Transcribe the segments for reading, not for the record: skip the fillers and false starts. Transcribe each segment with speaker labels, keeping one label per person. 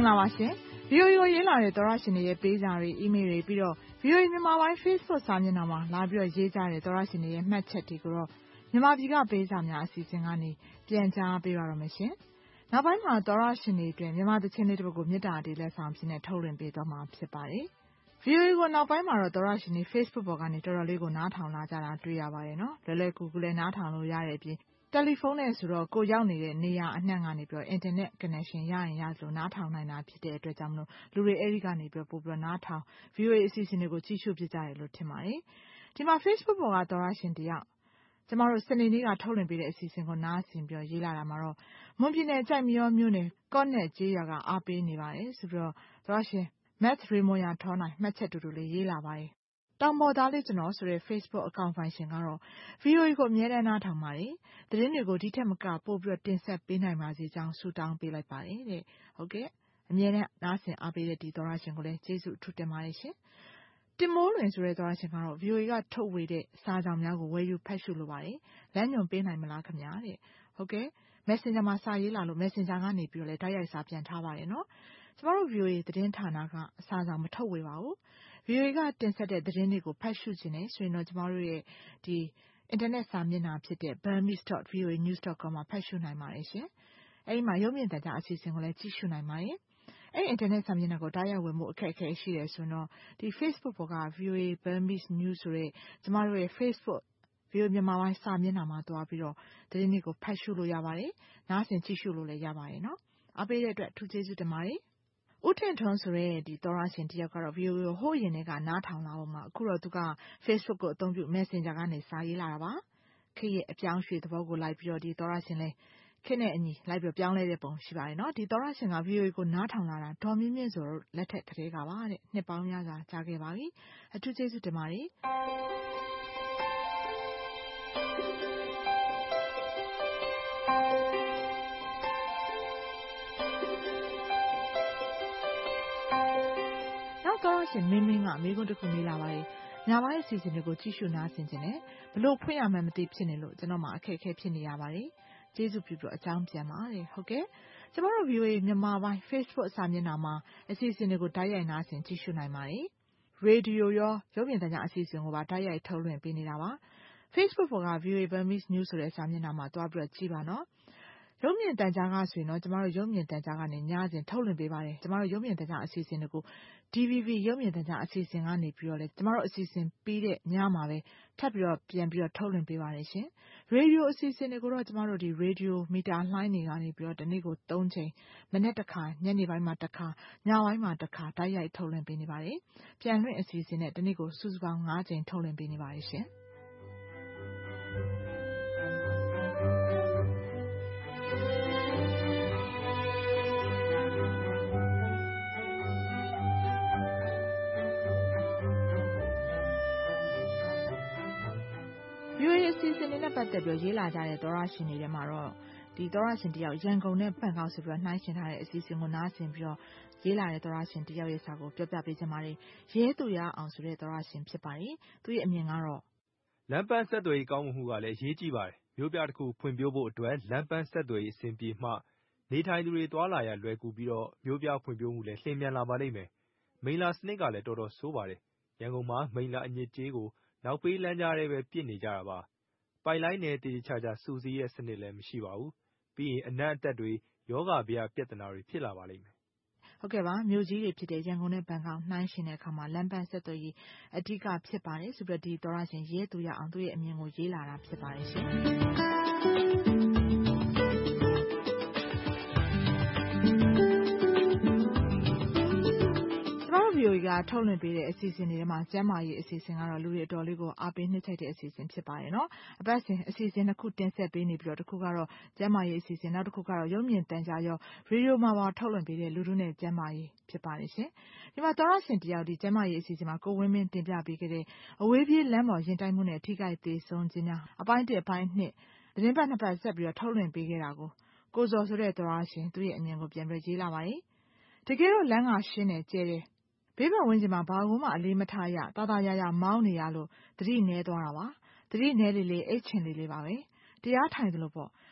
Speaker 1: င်္ဂလာပါရှင် VOA ကိုရေးလာတဲ့သောရရှင်တွေရဲ့ပေးစာတွေ email တွေပြီးတော့ VOA မြန်မာပိုင်း Facebook စာမျက်နှာမှာလာပြီးတော့ရေးကြတဲ့သောရရှင်တွေရဲ့မှတ်ချက်တွေကိုတော့မြန်မာပြည်ကပေးစာများအစီအစဉ်ကနေပြန်ကြားပေးပါရမရှင်။နောက်ပိုင်းမှာသောရရှင်တွေအတွက်မြန်မာသချင်းလေးတစ်ပုဒ်ကိုမြစ်တာအတီးလက်ဆောင်ဖြစ်နေထုတ်လွှင့်ပေးသွားမှာဖြစ်ပါတယ်။ VOA ကိုနောက်ပိုင်းမှာတော့သောရရှင်တွေ Facebook ပေါ်ကနေတော်တော်လေးကိုနားထောင်လာကြတာတွေ့ရပါတယ်နော်။လွယ်လွယ်ကူကူလည်းနားထောင်လို့ရတဲ့အပြင်တယ်လီဖုန်းနဲ့ဆိုတော့ကိုရောက်နေတဲ့နေရာအနှံ့ကနေပြီးတော့ internet connection ရရင်ရသလိုနားထောင်နိုင်တာဖြစ်တဲ့အတွက်ကြောင့်မလို့လူတွေအဲဒီကနေပြီးတော့ပို့ပြီးတော့နားထောင် VOA အစီအစဉ်တွေကိုကြည့်ရှုဖြစ်ကြတယ်လို့ထင်ပါတယ်။ဒီမှာ Facebook ပေါ်ကသောရရှင်တယောက်ကျမတို့စနေနေ့ကထုတ်လွှင့်ပေးတဲ့အစီအစဉ်ကိုနားဆင်ပြီးတော့ရေးလာတာမှာတော့မွန်ပြည်နယ်ကြိုက်မရောမြို့နယ်ကော့နက်ကျေးရွာကအားပေးနေပါတယ်ဆိုပြီးတော့သောရရှင် Math Raymond ထောနိုင်မှတ်ချက်တူတူလေးရေးလာပါတယ်။တောင်ပေါ်သားလေးကျွန်တော်ဆိုတဲ့ Facebook account ပိုင်ရှင်ကတော့ VOA ကိုအမြဲတမ်းနားထောင်ပါတယ်။သတင်းတွေကိုဒီထက်မကပို့ပြီးတော့တင်ဆက်ပေးနိုင်ပါစေကြောင်းဆုတောင်းပေးလိုက်ပါတယ်တဲ့။ဟုတ်ကဲ့အမြဲတမ်းနားဆင်အားပေးတဲ့ဒီသောရရှင်ကိုလည်းကျေးဇူးအထူးတင်ပါတယ်ရှင်။တင်မိုးလွင်ဆိုတဲ့သောရရှင်ကတော့ VOA ကထုတ်ဝေတဲ့စာကြောင်းများကိုဝယ်ယူဖတ်ရှုလိုပါတယ်။လမ်းညွှန်ပေးနိုင်မလားခင်ဗျာတဲ့။ဟုတ်ကဲ့ Messenger မှာစာရေးလာလို့ Messenger ကနေပြီးတော့လည်းတိုက်ရိုက်စာပြန်ထားပါတယ်နော်။ကျမတို့ VOA သတင်းဌာနကအစာဆောင်မထုတ်ဝေပါဘူး။ VOA ကတင်ဆက်တဲ့သတင်းတွေကိုဖတ်ရှုခြင်းနဲ့ဆိုရင်တော့ကျမတို့ရဲ့ဒီအင်တာနက်စာမျက်နှာဖြစ်တဲ့ burmese.voanews.com မှာဖတ်ရှုနိုင်ပါတယ်ရှင်။အဲဒီမှာရုပ်မြင်သံကြားအစီအစဉ်ကိုလည်းကြည့်ရှုနိုင်ပါတယ်။အဲဒီအင်တာနက်စာမျက်နှာကိုတိုက်ရိုက်ဝင်မှုအခက်အခဲရှိတယ်ဆိုတော့ဒီ Facebook ပေါ်က VOA Burmese News ဆိုတဲ့ကျမတို့ရဲ့ Facebook VOA မြန်မာပိုင်းစာမျက်နှာမှာသွားပြီးတော့သတင်းတွေကိုဖတ်ရှုလို့ရပါတယ်။နားဆင်ကြည့်ရှုလို့လည်းရပါတယ်နော်။အားပေးတဲ့အတွက်အထူးကျေးဇူးတင်ပါတယ်။ဦးထင်ထွန်းဆိုတဲ့ဒီသောရရှင်တယောက်ကတော့ VOA ကိုဟိုးရင်ကနားထောင်လာအောင်မှာအခုတော့သူက Facebook ကိုအသုံးပြု Messenger ကနေစာရေးလာတာပါ။ခေတ်ရဲ့အပြောင်းရွှေ့သဘောကိုလိုက်ပြီးတော့ဒီသောရရှင်လဲခေတ်နဲ့အညီလိုက်ပြီးပြောင်းလဲတဲ့ပုံရှိပါတယ်နော်။ဒီသောရရှင်က VOA ကိုနားထောင်လာတာဒေါ်မြင့်မြင့်ဆိုတော့လက်ထက်ကလေးကပါတဲ့နှစ်ပေါင်းများစွာကြာခဲ့ပါပြီ။အထူးကျေးဇူးတင်ပါတယ်။သောရရှင်မင်းကမိကုန်းတစ်ခုမေးလာပါတယ်။ညပိုင်းအစီအစဉ်တွေကိုကြည့်ရှုနားဆင်ခြင်းနဲ့ဘလို့ဖွင့်ရမှန်းမသိဖြစ်နေလို့ကျွန်တော်မှအခက်အခဲဖြစ်နေရပါတယ်။ကျေးဇူးပြုပြီးတော့အကြောင်းပြန်ပါတယ်။ဟုတ်ကဲ့။ကျမတို့ VOA မြန်မာပိုင်း Facebook စာမျက်နှာမှာအစီအစဉ်တွေကိုတိုက်ရိုက်နားဆင်ကြည့်ရှုနိုင်ပါတယ်။ရေဒီယိုရောရုပ်မြင်သံကြားအစီအစဉ်ကိုပါတိုက်ရိုက်ထုတ်လွှင့်ပေးနေတာပါ။ Facebook ပေါ်က VOA Burmese News ဆိုတဲ့စာမျက်နှာမှာတွားပြီးတော့ကြည့်ပါနော်။ရုပ်မြင်သံကြားကဆိုရင်တော့ကျမတို့ရုပ်မြင်သံကြားကနေညစဉ်ထုတ်လွှင့်ပေးပါတယ်။ကျမတို့ရုပ်မြင်သံကြားအစီအစဉ်တွေကို DVB ရုပ်မြင်သံကြားအစီအစဉ်ကနေပြီးတော့လေကျမတို့အစီအစဉ်ပြီးတဲ့ညမှာပဲထပ်ပြီးတော့ပြန်ပြီးတော့ထုတ်လွှင့်ပေးပါတယ်ရှင်။ရေဒီယိုအစီအစဉ်တွေကိုတော့ကျမတို့ဒီရေဒီယိုမီတာလှိုင်းတွေကနေပြီးတော့တနေ့ကို3ချိန်မနေ့တစ်ခါညနေပိုင်းမှာတစ်ခါညပိုင်းမှာတစ်ခါတိုက်ရိုက်ထုတ်လွှင့်ပေးနေပါတယ်။ပြန်လွှင့်အစီအစဉ်နဲ့တနေ့ကိုစုစုပေါင်း5ချိန်ထုတ်လွှင့်ပေးနေပါတယ်ရှင်။ VOA အစီအစဉ်တွေနဲ့ပတ်သက်ပြီးရေးလာကြတဲ့သောရရှင်တွေထဲမှာတော့ဒီသောရရှင်တယောက်ရန်ကုန်နဲ့ပန့်ကောက်ဆိုပြီးတော့နှိုင်းရှင်ထားတဲ့အစီအစဉ်ကိုနားဆင်ပြီးတော့ရေးလာတဲ့သောရရှင်တယောက်ရဲ့စာကိုပြောပြပေးချင်ပါတယ်။ရဲသူရအောင်ဆိုတဲ့သောရရှင်ဖြစ်ပါတယ်။သူရဲ့အမြင်ကတော့
Speaker 2: လမ်းပန်းဆက်သွယ်ရေးကောင်းမှုကလည်းအရေးကြီးပါတယ်။မြို့ပြတစ်ခုဖွံ့ဖြိုးဖို့အတွက်လမ်းပန်းဆက်သွယ်ရေးအဆင်ပြေမှနေထိုင်သူတွေသွားလာရလွယ်ကူပြီးတော့မြို့ပြဖွံ့ဖြိုးမှုလည်းလျင်မြန်လာပါလိမ့်မယ်။မိလ္လာစနစ်ကလည်းတော်တော်ဆိုးပါတယ်။ရန်ကုန်မှာမိလ္လာအညစ်အကြေးကိုနောက်ပေးလမ်းကြားထဲပဲပစ်နေကြတာပါ။ပိုက်လိုင်းနဲ့တေချာချာစုစည်းတဲ့စနစ်လည်းမရှိပါဘူး။ပြီးရင်အနံ့အသက်တွေယောဂဗျပြဿနာတွေဖြစ်လာပါလိမ့်မယ်
Speaker 1: ။ဟုတ်ကဲ့ပါမြို့ကြီးတွေဖြစ်တဲ့ရန်ကုန်နဲ့ဘန်ကောက်နှိုင်းရှင်တဲ့အခါမှာလမ်းပန်းဆက်သွယ်ရေးအဓိကဖြစ်ပါတယ်ဆိုပြီးတော့ဒီသောရရှင်ရဲသူရအောင်သူရဲ့အမြင်ကိုရေးလာတာဖြစ်ပါတယ်ရှင်။ VOA ကထုတ်လွှင့်ပေးတဲ့အစီအစဉ်တွေထဲမှာကျန်းမာရေးအစီအစဉ်ကတော့လူတွေအတော်လေးကိုအားပေးနှစ်သက်တဲ့အစီအစဉ်ဖြစ်ပါတယ်နော်။အပတ်စဉ်အစီအစဉ်တစ်ခုတင်ဆက်ပေးနေပြီးတော့တစ်ခုကတော့ကျန်းမာရေးအစီအစဉ်နောက်တစ်ခုကတော့ရုပ်မြင်သံကြားရောရေဒီယိုမှာပါထုတ်လွှင့်ပေးတဲ့လူထုနဲ့ကျန်းမာရေးဖြစ်ပါတယ်ရှင်။ဒီမှာသောရရှင်တယောက်ဒီကျန်းမာရေးအစီအစဉ်မှာကိုဝင်းမင်းတင်ပြပေးခဲ့တဲ့အဝေးပြေးလမ်းပေါ်ရင်တိုက်မှုနဲ့ထိခိုက်သေဆုံးခြင်းများအပိုင်း1အပိုင်း2သတင်းပတ်2ပတ်ဆက်ပြီးတော့ထုတ်လွှင့်ပေးခဲ့တာကိုဇော်ဆိုတဲ့သောရရှင်သူရဲ့အမြင်ကိုပြန်ပြီးရေးလာပါတယ်။တကယ်တော့လမ်းကရှင်းတယ်ကျဲတယ်ဘေးပတ်ဝန်းကျင်မှာဘာမှအလေးမထားရတာတာရရမောင်းနေရလို့သတိနည်းသွားတာပါသတိနည်းလေလေအိတ်ချင်လေလေပါပဲတရားထိုင်သလိုပေါ့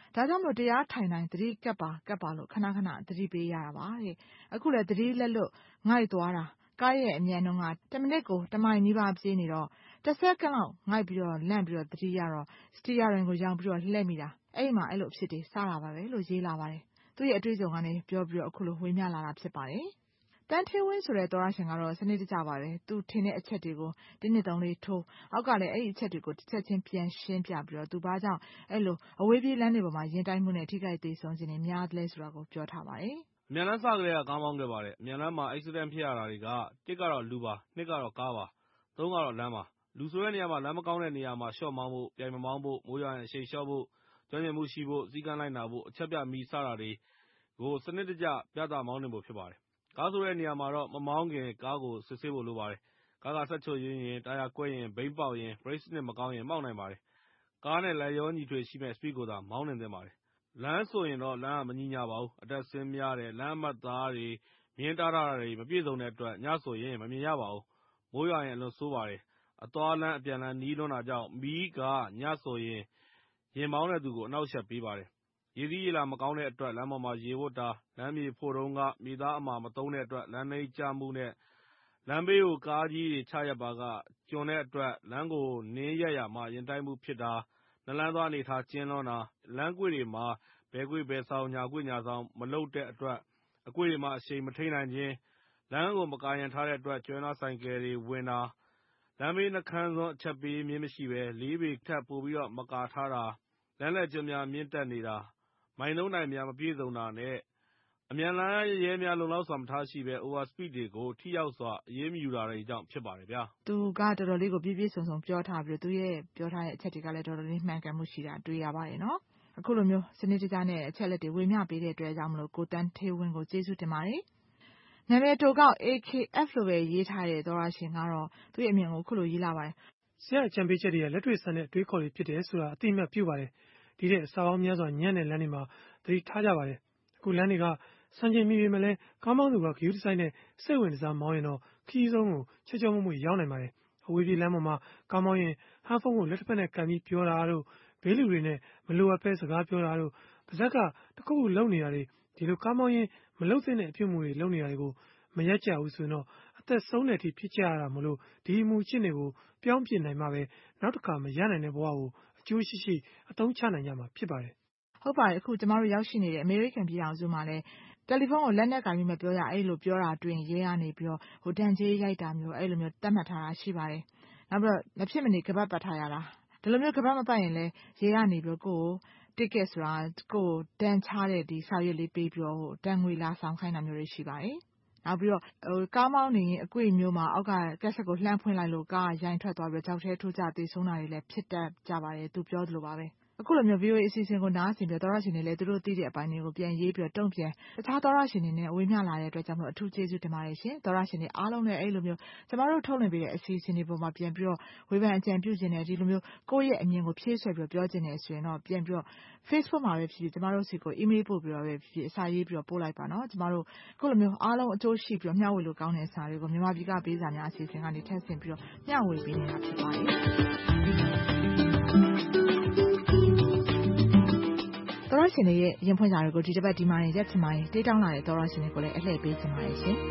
Speaker 1: ဒါကြောင့်မို့တရားထိုင်တိုင်းသတိကပ်ပါလို့ခဏသတိပေးရတာပါတဲ့အခုလည်းသတိလက်လွတ်ငိုက်သွားတာကားရဲ့အမြန်နှုန်းက10မိနစ်ကို1မိုင်နီးပါးပြေးနေတော့10စက္ကန့်လောက်ငိုက်ပြီးတော့လန့်ပြီးတော့သတိရတော့စတီယာရင်ကိုရောင်ပြီးတော့လှည့်မိတာအဲ့မှာအဲ့လိုဖြစ်တယ်စတာပါပဲလို့ရေးလာပါတယ်သူ့ရဲ့အတွေ့အကြုံကနေပြောပြီးတော့အခုလိုဝေမျှလာတာဖြစ်ပါတယ်တန်းထေးဝင်းဆိုတဲ့သောရရှင်ကတော့စနစ်တကျပါပဲသူထင်တဲ့အချက်တွေကို1 2 3လေးထိုးအောက်ကလည်းအဲ့ဒီအချက်တွေကိုတစ်ချက်ချင်းပြန်ရှင်းပြပြီးတော့သူဘာကြောင့်အဲ့လိုအဝေးပြေးလမ်းတွေပေါ်မှာရင်တိုင်းမှုနဲ့ထိခိုက်သေးဆုံးခြင်းတွေများတယ်ဆိုတာကိုပြောထားပါတယ်
Speaker 3: အမြန်လမ်းစကလေးကကားမောင်းခဲ့ပါတယ်အမြန်လမ်းမှာ accident ဖြစ်ရတာတွေက1ကတော့လူပါ2ကတော့ကားပါ3ကတော့လမ်းပါလူဆိုတဲ့နေရာမှာလမ်းမကောင်းတဲ့နေရာမှာရှော့မောင်းဖို့ပြိုင်မမောင်းဖို့မိုးရွာရင်အရှိန်လျှော့ဖို့ကျွမ်းကျင်မှုရှိဖို့စီကန်းလိုက်နာဖို့အချက်ပြမီစတာတွေကိုစနစ်တကျပြသမောင်းနှင်ဖို့ဖြစ်ပါတယ်ကားဆိုတဲ့နေရာမှာတော့မမောင်းခင်ကားကိုစစ်ဆေးဖို့လိုပါတယ်ကားကဆက်ချိုရင်းရင်တာယာကွဲရင်ဘိန်းပေါက်ရင် brake စနစ်မကောင်းရင်မှောက်နိုင်ပါတယ်ကားနဲ့လက်ရောညီထွေရှိမဲ့ speed ကိုသာမောင်းနှင်သင့်ပါတယ်လမ်းဆိုရင်တော့လမ်းကမကြီးညာပါဘူးအတက်ဆင်းများတယ်လမ်းအမှတ်သားတွေမြင်းတားတာတွေမပြည့်စုံတဲ့အတွက်ညဆိုရင်မမြင်ရပါဘူးမိုးရွာရင်အလွန်ဆိုးပါတယ်အသွားလမ်းအပြန်လမ်းနီးလွန်းတာကြောင့်မီးကညဆိုရင်ရင်မောင်းတဲ့သူကိုအနှောက်အယှက်ပေးပါတယ်ရေစီးရေလာမကောင်းတဲ့အတွက်လမ်းပေါ်မှာရေဝတ်တာလမ်းမြေဖို့တုံးကမြေသားအမှာမသုံးတဲ့အတွက်လမ်းနှိမ့်ကျမှုနဲ့လမ်းဘေးကိုကားကြီးတွေချရပ်ပါကကျွံတဲ့အတွက်လမ်းကိုနင်းရက်ရမှာရင်တိုက်မှုဖြစ်တာနလန်းသွားအနေထားကျဉ်းလွန်းတာလမ်းကွေ့တွေမှာဘဲကွေ့ဘဲဆောင်ညာကွေ့ညာဆောင်မလုပ်တဲ့အတွက်အကွေ့တွေမှာအရှိန်မထိန်နိုင်ခြင်းလမ်းကိုမကာရံထားတဲ့အတွက်ကျွဲနာဆိုင်ကယ်တွေဝင်တာလမ်းဘေးနှခမ်းစွန်းအချက်ပေးမြင်းမရှိဘဲ4ပေထက်ပိုပြီးတော့မကာထားတာလမ်းလက်ကျွန်းများမြင့်တက်နေတာမိုင်လုံးနိုင်များမပြည့်စုံတာနဲ့အမြန်လမ်းရဲများလုံလောက်စွာမထားရှိဘဲ over speed တွေကိုထိရောက်စွာအရေးမယူတာတွေကြောင့်ဖြစ်ပါတယ်ဗျာ
Speaker 1: သူကတော်တော်လေးကိုပြည့်စုံပြောထားပြီးသူရဲ့ပြောထားတဲ့အချက်တွေကလည်းတော်တော်လေးမှန်ကန်မှုရှိတာတွေ့ရပါတယ်နော်အခုလိုမျိုးစနစ်တကျနဲ့အချက်လက်တွေဝေမျှပေးတဲ့အတွက်ကြောင့်မလို့ကိုတန်းထေးဝင်းကိုကျေးဇူးတင်ပါတယ်နာမည်တိုကောက် AKF လို့ပဲရေးထားတဲ့သောရရှင်ကတော့သူ့ရဲ့အမြင်ကိုအခုလိုရေးလာပါတယ်
Speaker 4: ဆရာအကြံပေးချက်တွေကလက်တွေ့ဆန်တဲ့အတွေးခေါ်တွေဖြစ်တယ်ဆိုတာအသိအမှတ်ပြုပါတယ်ဒီတဲ့အစာပေါင်းများစွာညံ့တဲ့လမ်းတွေမှာသတိထားကြပါတယ်အခုလမ်းတွေကစံချိန်မီပေမဲ့လည်းကားမောင်းသူကဂရုတစိုက်နဲ့စိတ်ဝင်စားမောင်းရင်တော့ခီးဆုံးကိုချေချောမွေ့ရောက်နိုင်ပါတယ်အဝေးပြေးလမ်းပေါ်မှာကားမောင်းရင်ဟန်းဖုန်းကိုလက်တစ်ဖက်နဲ့ကန်ပြီးပြောတာတို့ဘေးလူတွေနဲ့မလိုအပ်ပဲစကားပြောတာတို့ပါဇက်ကတခုခုလုံနေတာတွေဒီလိုကားမောင်းရင်မလုံသင့်တဲ့အပြုအမူတွေလုံနေတာတွေကိုမရက်ကြဘူးဆိုရင်တော့အသက်ဆုံးတဲ့အထိဖြစ်ကြရတာမလို့ဒီအမှုအကျင့်တွေကိုပြောင်းပြနိုင်မှပဲနောက်တစ်ခါမရနိုင်တဲ့ဘဝကိုအကျိုးရှိအသုံးချနိုင်ကြမှာဖြစ်ပါတယ်
Speaker 1: ဟုတ်ပါတယ်အခုကျမတို့ရောက်ရှိနေတဲ့အမေရိကန်ပြည်ထောင်စုမှာလည်းတယ်လီဖုန်းကိုလက်နဲ့ကင်ပြီးမပြောရအဲ့လိုပြောတာတွင်ရဲရနေပြီးတော့ဟိုတန်ကြီးရိုက်တာမျိုးအဲ့လိုမျိုးတတ်မှတ်ထားတာရှိပါတယ်နောက်ပြီးတော့မဖြစ်မနေကပတ်ပတ်ထားရတာဒီလိုမျိုးကပတ်မပတ်ရင်လည်းရဲရနေပြီးကိုticket ဆိုတာကိုတန်ချတဲ့ဒီစာရွက်လေးပေးပြီးတော့တန်ငွေလာဆောင်ခိုင်းတာမျိုးတွေရှိပါတယ်နောက်ပြီးတော့ကားမောင်းနေရင်အကွေ့မျိုးမှာအောက်ကကက်ဆက်ကိုလှမ်းဖွင့်လိုက်လို့ကားရိုင်ထွက်သွားပြီးကြောက်ထဲထိုးကျသေးဆုံးတာတွေလည်းဖြစ်တတ်ကြပါတယ်သူပြောသလိုပါပဲအခုလိုမျိုး VOA အစီအစဉ်ကိုနားဆင်ပြီးသောရရှင်တွေလည်းသူတို့သိတဲ့အပိုင်းတွေကိုပြန်ရေးပြီးတော့တုံ့ပြန်တခြားသောရရှင်တွေနဲ့ဝေမျှလာတဲ့အတွက်ကြောင့်မို့အထူးကျေးဇူးတင်ပါတယ်ရှင်သောရရှင်တွေအားလုံးလည်းအဲ့လိုမျိုးကျမတို့ထုတ်လွှင့်ပေးတဲ့အစီအစဉ်တွေပေါ်မှာပြန်ပြီးတော့ဝေဖန်အကြံပြုခြင်းနဲ့ဒီလိုမျိုးကိုယ့်ရဲ့အမြင်ကိုဖြည့်ဆွဲပြီးပြောခြင်းနဲ့ဆိုရင်တော့ပြန်ပြီးတော့ Facebook မှာပဲဖြစ်ဖြစ်ကျမတို့စီကို email ပို့ပြီးတော့ပဲဖြစ်ဖြစ်စာရေးပြီးတော့ပို့လိုက်ပါနော်ကျမတို့ခုလိုမျိုးအားလုံးအကျိုးရှိပြီးတော့မျှဝေလို့ကောင်းတဲ့စာတွေကိုမြန်မာပြည်ကပေးစာများအစီအစဉ်ကနေထပ်ဆင့်ပြီးတော့မျှဝေပေးနေတာဖြစ်ပါတယ်သောရရှင်တွေရဲ့ရင်ဖွင့်စာတွေကိုဒီတစ်ပတ်ဒီမှာရက်ချင်ပါတယ်တေးတောင်းလာတဲ့သောရရှင်တွေကိုလည်းအလှည့်ပေးချင်ပါတယ်ရှင်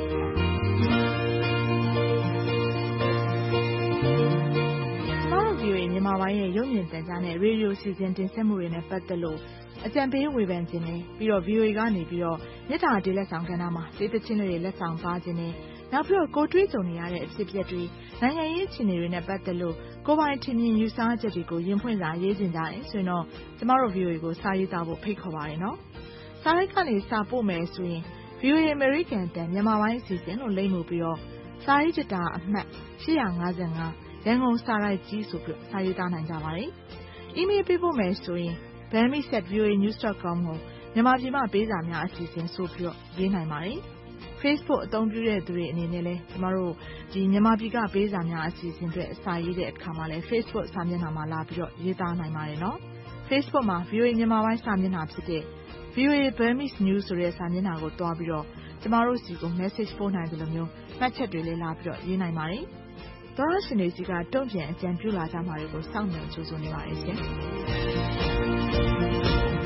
Speaker 1: မြန်မာပိုင်းရဲ့ရုပ်မြင်သံကြားနဲ့ရေဒီယိုစီစဉ်တင်ဆက်မှုတွေနဲ့ပတ်သက်လို့အကြံပေးဝေဖန်ခြင်းနဲ့ပြီးတော့ VOA ကနေပြီးတော့မြစ်တာတေးလက်ဆောင်ကဏ္ဍမှာတေးသချင်းတွေလက်ဆောင်ပါခြင်းနဲ့နောက်ပြီးတော့ကိုတွေးကြုံနေရတဲ့အဖြစ်အပျက်တွေနိုင်ငံရေးအခြေအနေတွေနဲ့ပတ်သက်လို့ကိုပိုင်ထင်မြင်ယူဆချက်တွေကိုရင်ဖွင့်စာရေးတင်ကြတယ်ဆိုရင်တော့ကျမတို့ VOA ကိုစာရေးသားဖို့ဖိတ်ခေါ်ပါတယ်နော်စာရိုက်ကနေစာပို့မယ်ဆိုရင် VOA American တန်မြန်မာပိုင်းအစီအစဉ်လို့လိမ့်မှုပြီးတော့စာရေးကြတာအမှတ်855ရန်ကုန်စာရိုက်ကြီးဆိုပြီးစာရေးသားနိုင်ကြပါတယ်။ email ပေးဖို့မယ်ဆိုရင် bami@voanews.com ကိုမြန်မာပြည်မှာပေးစာများအစီအစဉ်ဆိုပြီးတော့ရေးနိုင်ပါတယ်။ Facebook အသုံးပြုတဲ့သူတွေအနေနဲ့လည်းကျမတို့ဒီမြန်မာပြည်ကပေးစာများအစီအစဉ်အတွက်စာရေးတဲ့အခါမှာလည်း Facebook စာမျက်နှာမှာလာပြီးတော့ရေးသားနိုင်ပါတယ်နော်။ Facebook မှာ VOA မြန်မာပိုင်းစာမျက်နှာဖြစ်တဲ့ VOA Burmese News ဆိုတဲ့စာမျက်နှာကိုတွားပြီးတော့ကျမတို့စီကို message ပို့နိုင်တယ်လို့မျိုးမှတ်ချက်တွေလည်းလာပြီးတော့ရေးနိုင်ပါတယ်။သောရရှင်တွေစီကတုံ့ပြန်အကြံပြုလာကြမှာတွေကိုစောင့်မျှော်ကြိုးဆိုနေပါတယ်ရှင်။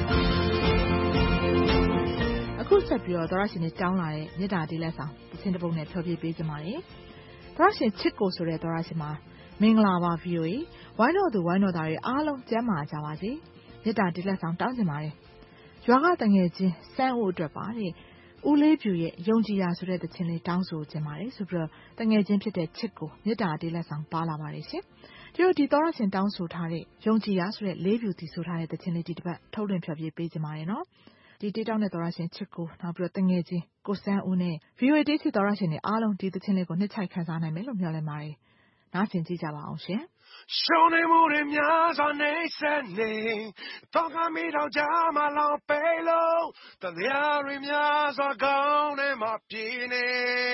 Speaker 1: ဆက်ပြီးတော့သောရရှင်တွေတောင်းလာတဲ့မေတ္တာတေးလက်ဆောင်တခြင်းတစ်ပုဒ်နဲ့ဖြောပြပေးကြပါမယ်။သောရရှင်ချစ်ကိုဆိုတဲ့သောရရှင်မှာမင်္ဂလာပါ VOA ဝိုင်းတော်သူဝိုင်းတော်သားတွေအားလုံးကျမ်းမာကြပါစေ။မေတ္တာတေးလက်ဆောင်တောင်းကြပါတယ်။ရွာကတငယ်ချင်းစန်းဦးအတွက်ပါတဲ့ဦးလေးပြူရဲ့ယုံကြည်ရာဆိုတဲ့တခြင်းလေးတောင်းဆိုခြင်းပါတယ်ဆိုပြီးတော့တငယ်ချင်းဖြစ်တဲ့ချစ်ကိုမေတ္တာတေးလက်ဆောင်ပါလာပါတယ်ရှင်။ဒီသောရရှင်တောင်းဆိုထားတဲ့ယုံကြည်ရာဆိုတဲ့လေးပြူတည်ဆိုထားတဲ့တခြင်းလေးဒီတစ်ပတ်ထုတ်လွှင့်ဖြောပြပေးကြပါမယ်နော်။ဒီတေးတောင်းတဲ့သောရရှင်ချစ်ကိုနောက်ပြီးတော့တငယ်ချင်းကိုစန်းဦးနဲ့ VOA တေးချစ်သောရရှင်တွေအားလုံးဒီတခြင်းလေးကိုနှစ်ချိုက်ခံစားနိုင်မယ်လို့မျှော်လင့်ပါတယ်။နားဆင်ကြည့်ကြပါအောင်ရှင်။
Speaker 5: ရှုံးနေမှုတွေများစွာနေဆက်နေတော့ကမိတော့ကြမှာလောင်ပိလို့တရားတွေများစွာကောင်းနေမှာပြင်းနေ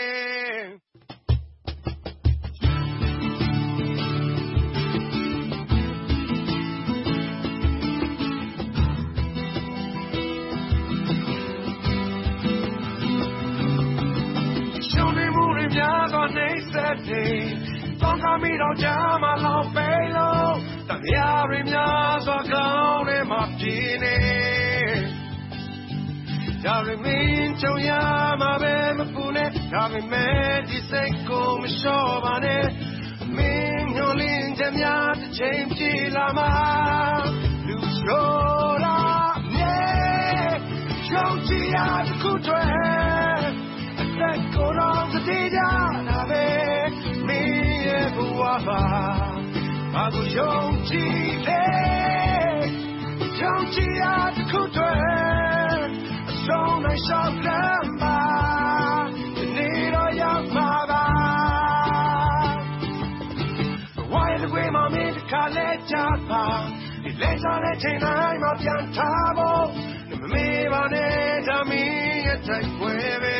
Speaker 5: ရှုံးနေမှုတွေများစွာနေဆက်နေတော့ကမိတော့ကြမှာလောင်ပိလို့တရားတွေများစွာကောင်းနေမှာပြင်းနေဒါပေမဲ့ကြုံရမှာပဲမပူနဲ့ဒါပေမဲ့ဒီစိတ်ကိုမလျှော့ပါနဲ့မင်းညှို့လင်းချက်များတစ်ချိန်ပြေးလာမှာလူချိုးလာမြဲယုံကြည်ရာတစ်ခုတည်းအသက်ကိုယ်တော်တည်ကြတာပဲမင်းရဲ့ဘဝပါဘာကိုယုံကြည်လဲယုံကြည်ရာတစ်ခုတည်းအဆုံးနိုင်ရှောက်လမ်းပါဒီနေ့တော့ရောက်မှာပါဝိုင်းတဲ့ဝေးမှာမင်းတစ်ခါလဲကြပါဒီလဲစားတဲ့ချိန်တိုင်းမှာပြန်ထားဖို့မမေ့ပါနဲ့ဒါမင်းရဲ့တိုက်ပွဲပဲ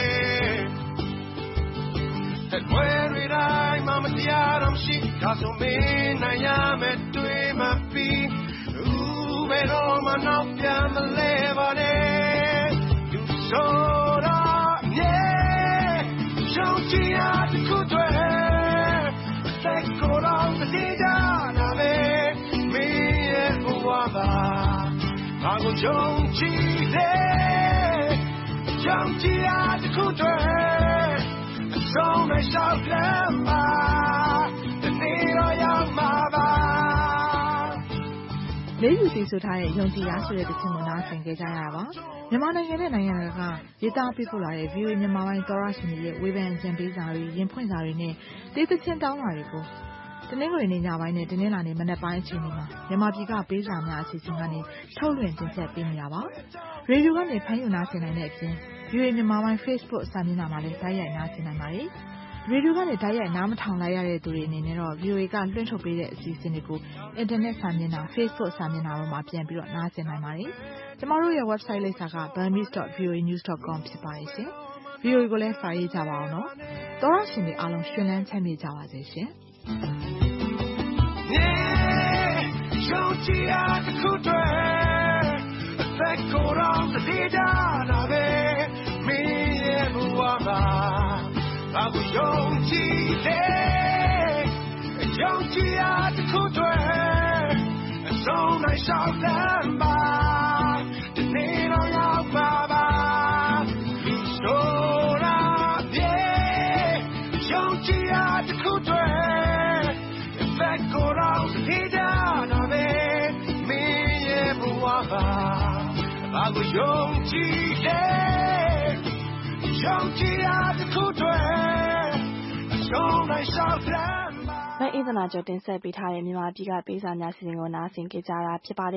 Speaker 5: ဝဲရီတိုင်းမှာမတရားတော့ရှိဒါဆိုမင်းနိုင်ရမယ်တွေ့မှပြီးဘယ်တော့မှနောက်ပြန်မလဲပါနဲ့သူဆိုတာမြဲရှုံးကြည်ရာတစ်ခုတည်းစိတ်ကိုယ်တော်တည်ကြတာပဲမင်းရဲ့ဘဝပါဘာကိုယုံကြည်လဲယုံကြည်ရာတစ်ခုတည်းဆုံးမရှောက်လမ်းပါဒီနေ့တော့ရောက်မှာပါ
Speaker 1: လေးယူတည်ဆိုထားတဲ့ယုံကြည်ရာဆိုတဲ့တခြင်းကိုနားဆင်ကြကြရတာပါမြန်မာနိုင်ငံနဲ့နိုင်ငံတကာရေးသားပေးပို့လာတဲ့ VOA မြန်မာပိုင်းသောရရှင်တွေရဲ့ဝေဖန်ကြံပေးစာတွေရင်ဖွင့်စာတွေနဲ့တေးသချင်းတောင်းတာတွေကိုတနင်္ဂနွေနေ့ညပိုင်းနဲ့တနင်္လာနေ့မနက်ပိုင်းအချိန်တွေမှာမြန်မာပြည်ကပေးစာများအစီအစဉ်ကနေထုတ်လွှင့်တင်ဆက်ပေးနေတာပါရေဒီယိုကနေဖမ်းယူနားဆင်နိုင်တဲ့အပြင် VOA မြန်မာပိုင်း Facebook စာမျက်နှာမှာလည်းတိုက်ရိုက်နားဆင်နိုင်ပါတယ်ရေဒီယိုကနေတိုက်ရိုက်နားမထောင်လိုက်ရတဲ့သူတွေအနေနဲ့တော့ VOA ကလွှင့်ထုတ်ပေးတဲ့အစီအစဉ်တွေကိုအင်တာနက်စာမျက်နှာ Facebook စာမျက်နှာတို့မှာပြန်ပြီးတော့နားဆင်နိုင်ပါတယ်။ကျမတို့ရဲ့ website လိပ်စာက burmese.voanews.com ဖြစ်ပါတယ်ရှင်။ VOA ကိုလည်းစာရေးကြပါအောင်နော်။သောရရှင်တွေအားလုံးရှင်လန်းချမ်းမြေ့ကြပါစေရှင်။
Speaker 5: ယုံကြည်ရာတစ်ခုတည်းအသက်ကိုယ်တော်တည်ကြတာပဲမင်းရဲ့ဘဝမှာဘာကိုယုံကြည်လဲယုံကြည်ရာတစ်ခုတည်းအဆုံးနိုင်ရှောက်လမ်းပါဒီနေ့တော့ရောက်ပါပါလူဆိုတာပြေယုံကြည်ရာတစ်ခုတည်းအသက်ကိုယ်တော်တည်ကြတာပဲမင်းရဲ့ဘဝပါဘာကိုယုံကြည်လဲယုံကြည်ရာတစ်ခုတည်းအဆုံးနိုင်ရှောက်လမ်းပါ
Speaker 6: မအေးသနာကျော်တင်ဆက်ပေးထားတဲ့မြန်မာပြည်ကပေးစာများစီစဉ်ကိုနားဆင်ကြကြတာဖြစ်ပါတယ်